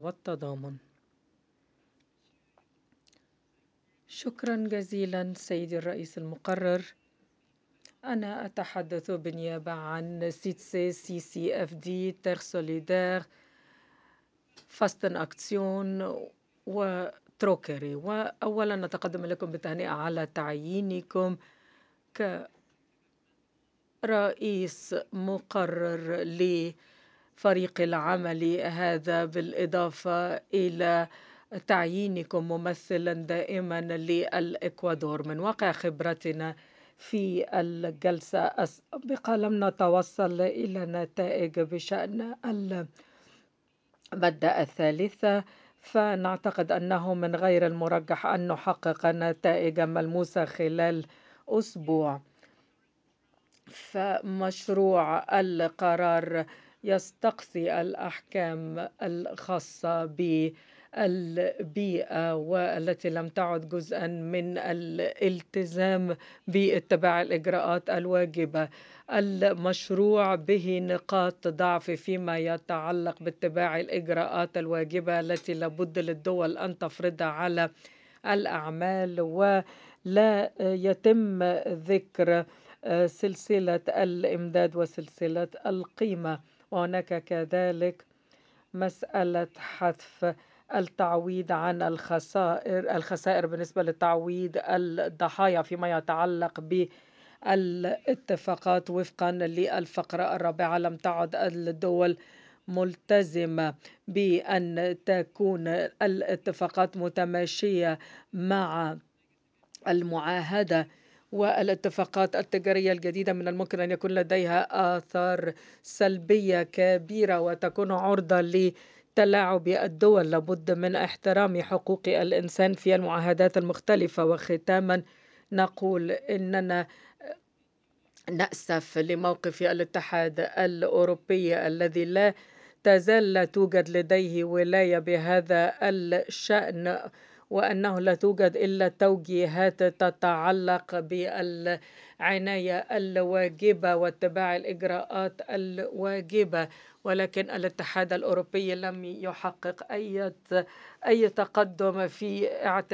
والتضامن. شكرا جزيلا سيدي الرئيس المقرر. أنا أتحدث بالنيابة عن سيتسي سي سي اف دي تير سوليدار فاستن أكسيون وتروكري. وأولا نتقدم لكم بالتهنئة على تعيينكم كرئيس مقرر لفريق العمل هذا، بالإضافة إلى تعيينكم ممثلا دائما للإكوادور. من واقع خبرتنا في الجلسة السابقة لم نتوصل إلى نتائج بشأن المادة الثالثة، فنعتقد أنه من غير المرجح أن نحقق نتائج ملموسة خلال أسبوع. فمشروع القرار يستقصي الأحكام الخاصة بالبيئة والتي لم تعد جزءا من الالتزام باتباع الإجراءات الواجبة. المشروع به نقاط ضعف فيما يتعلق باتباع الإجراءات الواجبة التي لابد للدول أن تفرضها على الأعمال، ولا يتم ذكر سلسلة الإمداد وسلسلة القيمة. وهناك كذلك مسألة حذف التعويض عن الخسائر بالنسبة لتعويض الضحايا فيما يتعلق بالاتفاقات وفقا للفقرة الرابعة. لم تعد الدول ملتزمة بأن تكون الاتفاقات متماشية مع المعاهدة، والاتفاقات التجارية الجديدة من الممكن أن يكون لديها آثار سلبية كبيرة وتكون عرضة لتلاعب الدول. لابد من احترام حقوق الإنسان في المعاهدات المختلفة. وختاما نقول إننا نأسف لموقف الاتحاد الأوروبي الذي لا تزال لا توجد لديه ولاية بهذا الشأن، وأنه لا توجد إلا توجيهات تتعلق بالعناية الواجبة واتباع الإجراءات الواجبة، ولكن الاتحاد الأوروبي لم يحقق أي تقدم في